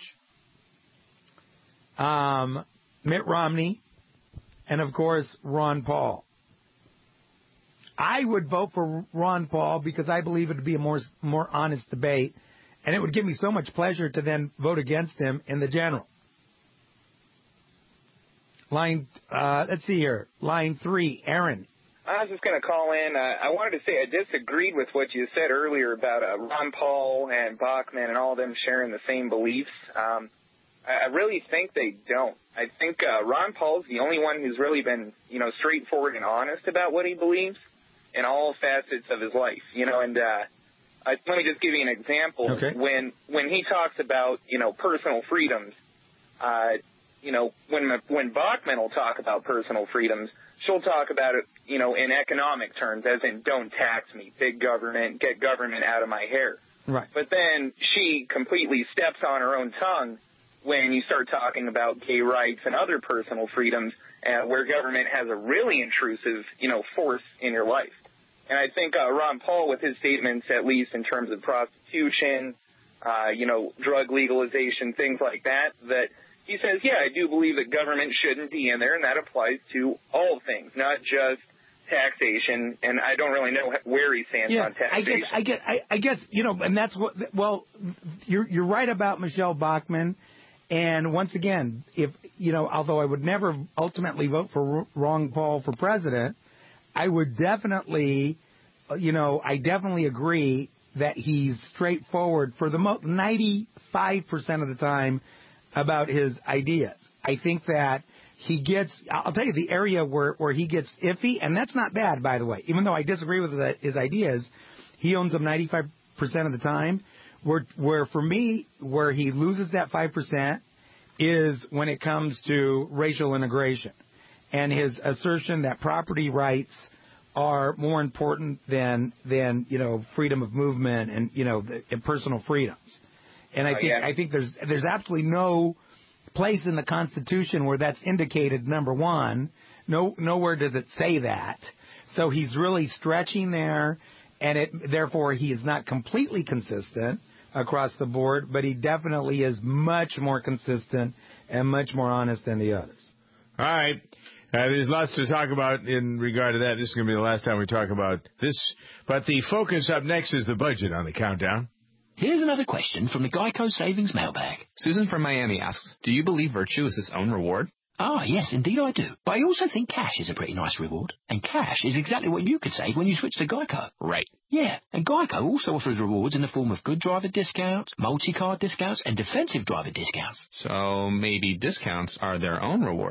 um, Mitt Romney, and, of course, Ron Paul. I would vote for Ron Paul because I believe it would be a more more honest debate, and it would give me so much pleasure to then vote against him in the general. Line, uh, let's see here. Line three, Aaron. I was just going to call in. Uh, I wanted to say I disagreed with what you said earlier about uh, Ron Paul and Bachmann and all of them sharing the same beliefs. Um, I, I really think they don't. I think uh, Ron Paul's the only one who's really been, you know, straightforward and honest about what he believes in all facets of his life, you know, and uh, I, let me just give you an example. Okay. When when he talks about, you know, personal freedoms, uh, you know, when when Bachmann will talk about personal freedoms, she'll talk about it, you know, in economic terms, as in don't tax me, big government, get government out of my hair. Right. But then she completely steps on her own tongue when you start talking about gay rights and other personal freedoms, uh, where government has a really intrusive, you know, force in your life. And I think uh, Ron Paul, with his statements, at least in terms of prostitution, uh, you know, drug legalization, things like that, that he says, yeah, I do believe that government shouldn't be in there, and that applies to all things, not just taxation. And I don't really know where he stands yeah, on taxation. I guess, I guess, I, I guess, you know, and that's what. Well, you're you're right about Michelle Bachmann. And once again, if you know, although I would never ultimately vote for Ron Paul for president, I would definitely, you know, I definitely agree that he's straightforward for the mo- ninety-five percent of the time about his ideas. I think that he gets, I'll tell you the area where, where he gets iffy, and that's not bad, by the way. Even though I disagree with his, his ideas, he owns them ninety-five percent of the time. Where, where for me, where he loses that five percent is when it comes to racial integration and his assertion that property rights are more important than, than you know, freedom of movement and, you know, the, and personal freedoms. And I oh, think yeah. I think there's there's absolutely no place in the Constitution where that's indicated, number one. No, nowhere does it say that. So he's really stretching there, and it therefore he is not completely consistent across the board, but he definitely is much more consistent and much more honest than the others. All right. Uh, there's lots to talk about in regard to that. This is going to be the last time we talk about this. But the focus up next is the budget on the countdown. Here's another question from the Geico Savings Mailbag. Susan from Miami asks, do you believe virtue is its own reward? Ah, yes, indeed I do. But I also think cash is a pretty nice reward. And cash is exactly what you could save when you switch to Geico. Right. Yeah, and Geico also offers rewards in the form of good driver discounts, multi-card discounts, and defensive driver discounts. So maybe discounts are their own rewards.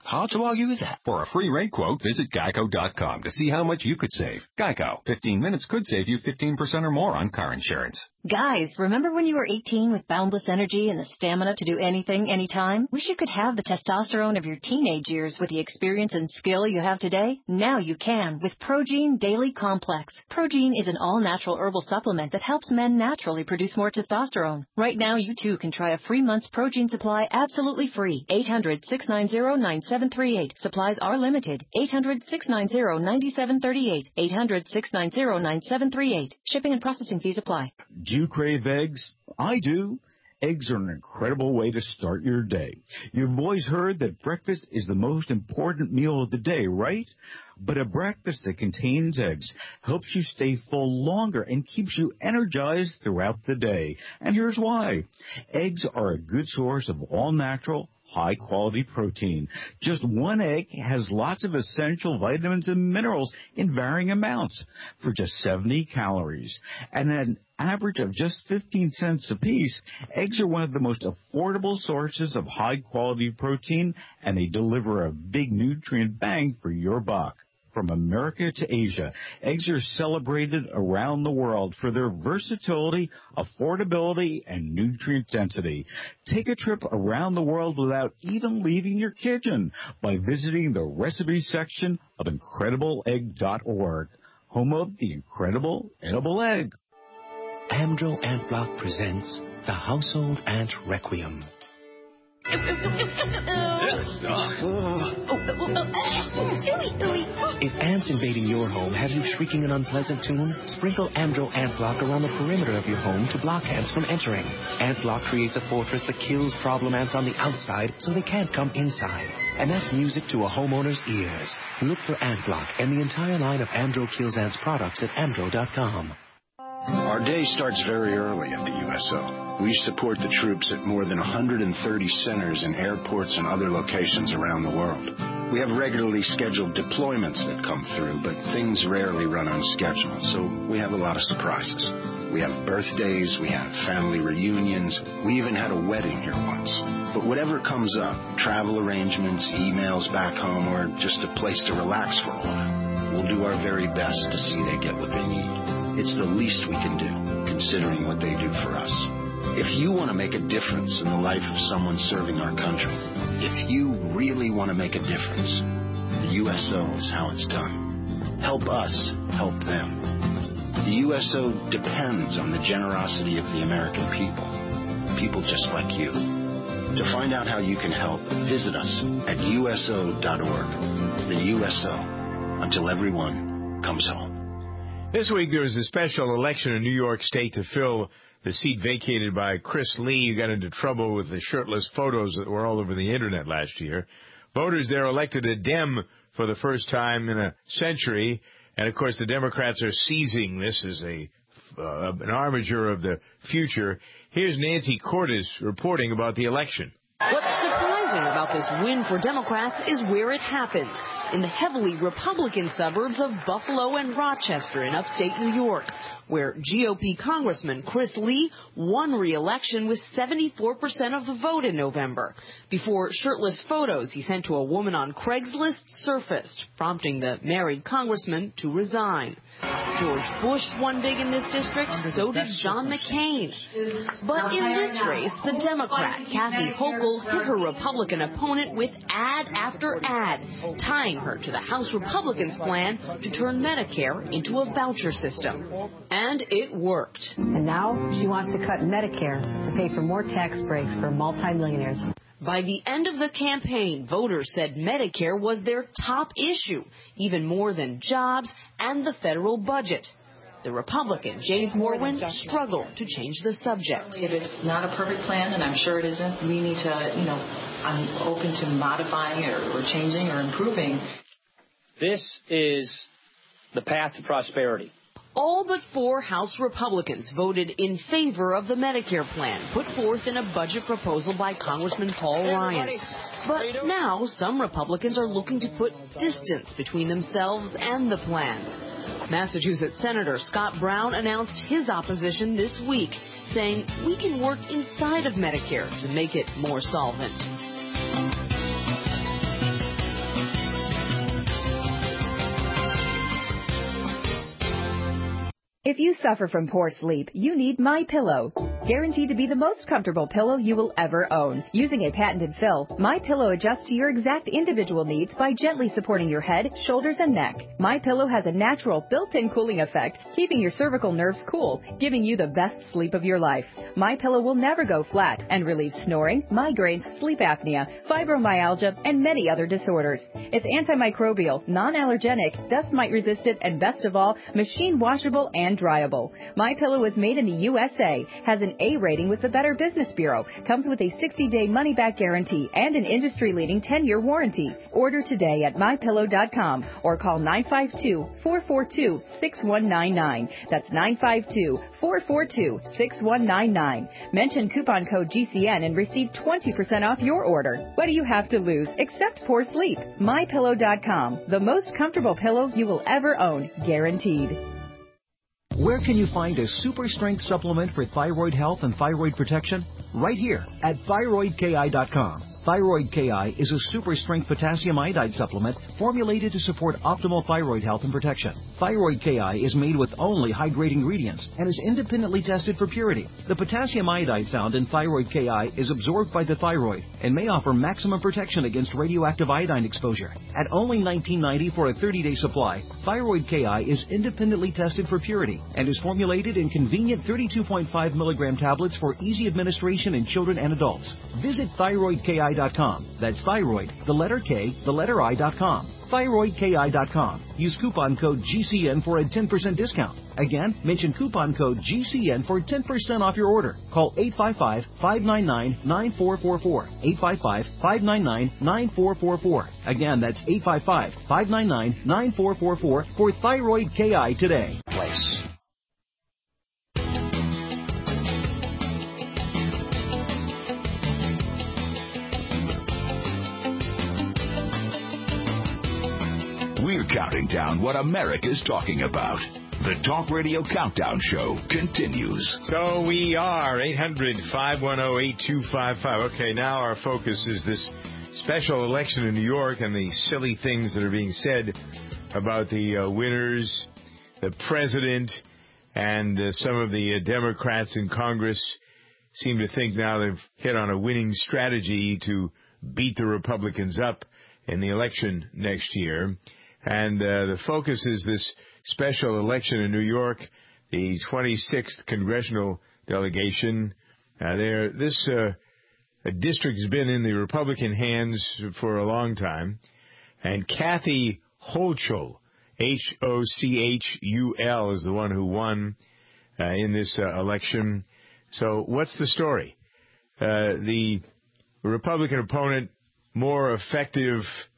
Hard to argue with that. For a free rate quote, visit geico dot com to see how much you could save. Geico. fifteen minutes could save you fifteen percent or more on car insurance. Guys, remember when you were eighteen with boundless energy and the stamina to do anything, anytime? Wish you could have the testosterone of your teenage years with the experience and skill you have today? Now you can with Progene Daily Complex. Progene is an all-natural herbal supplement that helps men naturally produce more testosterone. Right now, you too can try a free month's Progene supply absolutely free. eight hundred, six nine zero, nine seven three eight. Supplies are limited. eight hundred, six nine zero, nine seven three eight. eight hundred, six nine zero, nine seven three eight. Shipping and processing fees apply. Do you crave eggs? I do. Eggs are an incredible way to start your day. You've always heard that breakfast is the most important meal of the day, right? But a breakfast that contains eggs helps you stay full longer and keeps you energized throughout the day. And here's why. Eggs are a good source of all-natural, high-quality protein. Just one egg has lots of essential vitamins and minerals in varying amounts for just seventy calories. And an average of just fifteen cents apiece, eggs are one of the most affordable sources of high-quality protein, and they deliver a big nutrient bang for your buck. From America to Asia, eggs are celebrated around the world for their versatility, affordability, and nutrient density. Take a trip around the world without even leaving your kitchen by visiting the recipe section of incredible egg dot org, home of the incredible edible egg. Amdro Ant Block presents the Household Ant Requiem. If ants invading your home have you shrieking an unpleasant tune, sprinkle Amdro Ant Block around the perimeter of your home to block ants from entering. Ant Block creates a fortress that kills problem ants on the outside so they can't come inside. And that's music to a homeowner's ears. Look for Ant Block and the entire line of Amdro Kills Ants products at amdro dot com. Our day starts very early at the U S O. We support the troops at more than one hundred thirty centers in airports and other locations around the world. We have regularly scheduled deployments that come through, but things rarely run on schedule, so we have a lot of surprises. We have birthdays, we have family reunions, we even had a wedding here once. But whatever comes up, travel arrangements, emails back home, or just a place to relax for a while, we'll do our very best to see they get what they need. It's the least we can do, considering what they do for us. If you want to make a difference in the life of someone serving our country, if you really want to make a difference, the U S O is how it's done. Help us help them. The U S O depends on the generosity of the American people, people just like you. To find out how you can help, visit us at U S O dot org. The U S O, until everyone comes home. This week there was a special election in New York State to fill the seat vacated by Chris Lee, who got into trouble with the shirtless photos that were all over the Internet last year. Voters there elected a Dem for the first time in a century, and, of course, the Democrats are seizing this as a uh, an armature of the future. Here's Nancy Cordes reporting about the election. What's surprising about this win for Democrats is where it happened, in the heavily Republican suburbs of Buffalo and Rochester in upstate New York, where G O P Congressman Chris Lee won re-election with seventy-four percent of the vote in November, before shirtless photos he sent to a woman on Craigslist surfaced, prompting the married congressman to resign. George Bush won big in this district, so did John McCain. But in this race, the Democrat, Kathy Hochul, hit her Republican opponent with ad after ad, tying her to the House Republicans' plan to turn Medicare into a voucher system. And it worked. And now she wants to cut Medicare to pay for more tax breaks for multimillionaires. By the end of the campaign, voters said Medicare was their top issue, even more than jobs and the federal budget. The Republican, James Morwin, struggled to change the subject. If it's not a perfect plan, and I'm sure it isn't, we need to, you know, I'm open to modifying or, or changing or improving. This is the path to prosperity. All but four House Republicans voted in favor of the Medicare plan put forth in a budget proposal by Congressman Paul Ryan. But now some Republicans are looking to put distance between themselves and the plan. Massachusetts Senator Scott Brown announced his opposition this week, saying we can work inside of Medicare to make it more solvent. If you suffer from poor sleep, you need MyPillow. Guaranteed to be the most comfortable pillow you will ever own. Using a patented fill, MyPillow adjusts to your exact individual needs by gently supporting your head, shoulders, and neck. MyPillow has a natural built-in cooling effect, keeping your cervical nerves cool, giving you the best sleep of your life. MyPillow will never go flat and relieves snoring, migraines, sleep apnea, fibromyalgia, and many other disorders. It's antimicrobial, non-allergenic, dust mite resistant, and best of all, machine washable and dryable. MyPillow is made in the U S A, has an A rating with the Better Business Bureau, comes with a sixty-day money-back guarantee and an industry-leading ten-year warranty. Order today at my pillow dot com or call nine five two, four four two, six one nine nine. That's nine five two, four four two, six one nine nine. Mention coupon code G C N and receive twenty percent off your order. What do you have to lose except poor sleep? my pillow dot com, the most comfortable pillow you will ever own, guaranteed. Where can you find a super strength supplement for thyroid health and thyroid protection? Right here at thyroid K I dot com. Thyroid K I is a super strength potassium iodide supplement formulated to support optimal thyroid health and protection. Thyroid K I is made with only high-grade ingredients and is independently tested for purity. The potassium iodide found in Thyroid K I is absorbed by the thyroid and may offer maximum protection against radioactive iodine exposure. At only nineteen ninety dollars for a thirty-day supply, Thyroid K I is independently tested for purity and is formulated in convenient thirty-two point five milligram tablets for easy administration in children and adults. Visit thyroid K I dot com. That's thyroid, the letter K, the letter I dot com. thyroid K I dot com. Use coupon code G C N for a ten percent discount. Again, mention coupon code G C N for ten percent off your order. Call eight five five, five nine nine, nine four four four. eight five five, five nine nine, nine four four four. Again, that's eight five five, five nine nine, nine four four four for Thyroid K I today. Place. We're counting down what America's talking about. The Talk Radio Countdown Show continues. So we are eight hundred, five one zero, eight two five five. Okay, now our focus is this special election in New York and the silly things that are being said about the uh, winners, the president, and uh, some of the uh, Democrats in Congress seem to think now they've hit on a winning strategy to beat the Republicans up in the election next year. And uh, the focus is this special election in New York, the twenty-sixth congressional delegation. Uh, there, this uh, district has been in the Republican hands for a long time. And Kathy Hochul, H O C H U L, is the one who won uh, in this uh, election. So what's the story? Uh, the Republican opponent more effective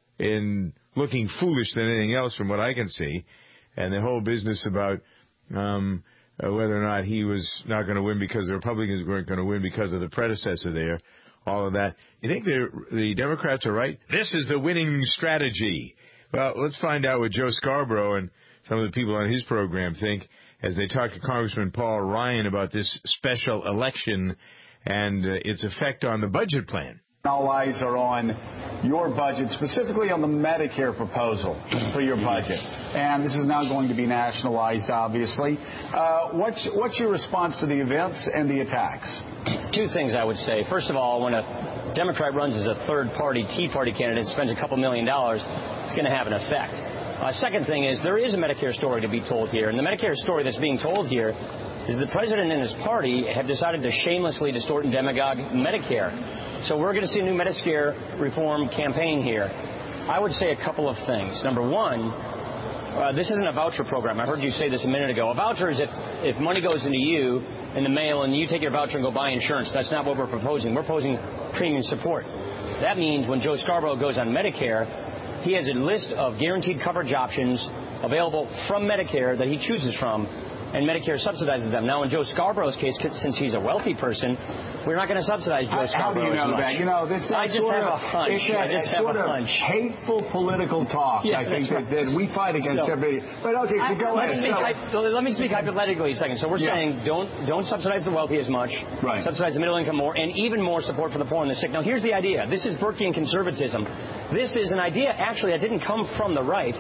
in looking foolish than anything else from what I can see. And the whole business about um, uh, whether or not he was not going to win because the Republicans weren't going to win because of the predecessor there, all of that. You think the, the Democrats are right? This is the winning strategy. Well, let's find out what Joe Scarborough and some of the people on his program think as they talk to Congressman Paul Ryan about this special election and uh, its effect on the budget plan. All eyes are on your budget, specifically on the Medicare proposal for your budget. And this is now going to be nationalized, obviously. Uh, what's, what's your response to the events and the attacks? Two things I would say. First of all, when a Democrat runs as a third-party Tea Party candidate and spends a couple million dollars, it's going to have an effect. Uh, second thing is there is a Medicare story to be told here. And the Medicare story that's being told here is the president and his party have decided to shamelessly distort and demagogue Medicare. So we're going to see a new Medicare reform campaign here. I would say a couple of things. Number one, uh, this isn't a voucher program. I heard you say this a minute ago. A voucher is if, if money goes into you in the mail and you take your voucher and go buy insurance. That's not what we're proposing. We're proposing premium support. That means when Joe Scarborough goes on Medicare, he has a list of guaranteed coverage options available from Medicare that he chooses from, and Medicare subsidizes them. Now, in Joe Scarborough's case, since he's a wealthy person, we're not going to subsidize Joe Scarborough as much. How do you know that? You know, this, I just have of, a hunch. It's a, I just have sort a of hunch. Hateful political talk. Yeah, I think right. that, that we fight against so, everybody. But okay, so go let's ahead. Speak, so, let me speak hypothetically a second. So we're yeah. saying don't don't subsidize the wealthy as much. Right. Subsidize the middle income more, and even more support for the poor and the sick. Now, here's the idea. This is Burkean conservatism. This is an idea actually that didn't come from the right.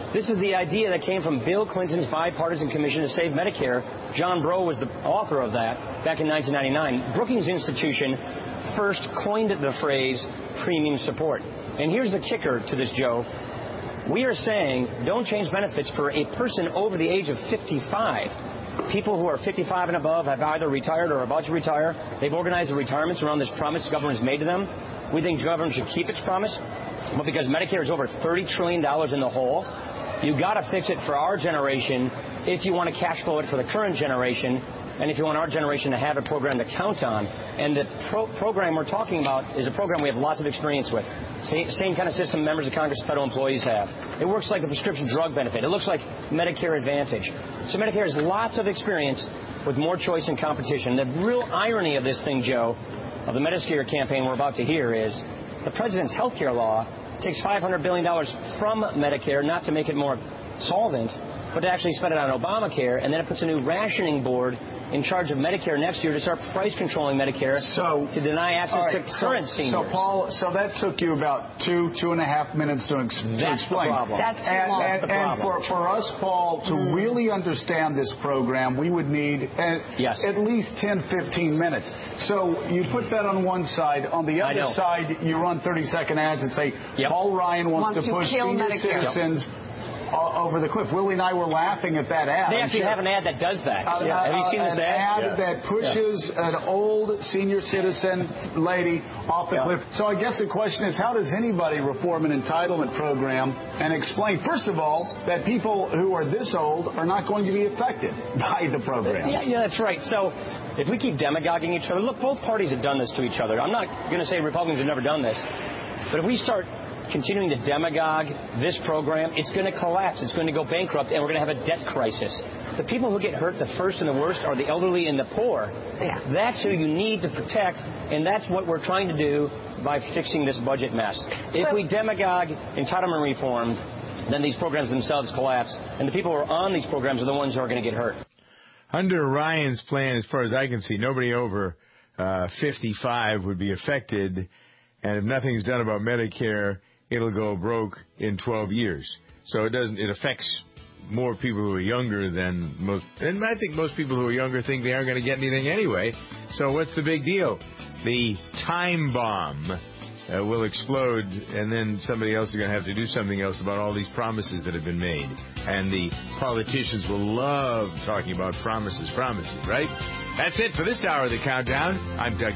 This is the idea that came from Bill Clinton's bipartisan commission to save Medicare. John Breaux was the author of that back in nineteen ninety-nine. Brookings Institution first coined the phrase premium support. And here's the kicker to this, Joe. We are saying don't change benefits for a person over the age of fifty-five. People who are fifty-five and above have either retired or are about to retire. They've organized their retirements around this promise the government has made to them. We think the government should keep its promise. But because Medicare is over thirty trillion dollars in the hole, you've got to fix it for our generation if you want to cash flow it for the current generation, and if you want our generation to have a program to count on. And the pro- program we're talking about is a program we have lots of experience with. Same, same kind of system members of Congress and federal employees have. It works like the prescription drug benefit. It looks like Medicare Advantage. So Medicare has lots of experience with more choice and competition. The real irony of this thing, Joe, of the Medicare campaign we're about to hear is the president's health care law takes five hundred billion dollars from Medicare, not to make it more solvent, but to actually spend it on Obamacare, and then it puts a new rationing board in charge of Medicare next year to start price controlling Medicare so, to deny access right, to current so, seniors. So, Paul, so that took you about two, two and a half minutes to, ex- to That's explain. The problem. That's too and, long. And, That's the and for, for us, Paul, to mm. really understand this program, we would need at, yes. at least ten, fifteen minutes. So you put that on one side. On the other side, you run thirty-second ads and say, yep. Paul Ryan wants, wants to push senior Medicare. citizens yep. over the cliff. Willie and I were laughing at that ad. They actually have an ad that does that. Uh, yeah. Have you seen uh, this an ad? ad Yeah. that pushes yeah. an old senior citizen lady off the yeah. cliff. So I guess the question is, how does anybody reform an entitlement program and explain, first of all, that people who are this old are not going to be affected by the program? Yeah, yeah, that's right. So if we keep demagoguing each other, look, both parties have done this to each other. I'm not going to say Republicans have never done this, but if we start continuing to demagogue this program, it's going to collapse. It's going to go bankrupt, and we're going to have a debt crisis. The people who get hurt the first and the worst are the elderly and the poor. Yeah. That's who you need to protect, and that's what we're trying to do by fixing this budget mess. If we demagogue entitlement reform, then these programs themselves collapse, and the people who are on these programs are the ones who are going to get hurt. Under Ryan's plan, as far as I can see, nobody over uh, fifty-five would be affected, and if nothing's done about Medicare, it'll go broke in twelve years. So it doesn't, it affects more people who are younger than most, and I think most people who are younger think they aren't going to get anything anyway. So what's the big deal? The time bomb uh, will explode, and then somebody else is going to have to do something else about all these promises that have been made. And the politicians will love talking about promises, promises, right? That's it for this hour of the Countdown. I'm Doug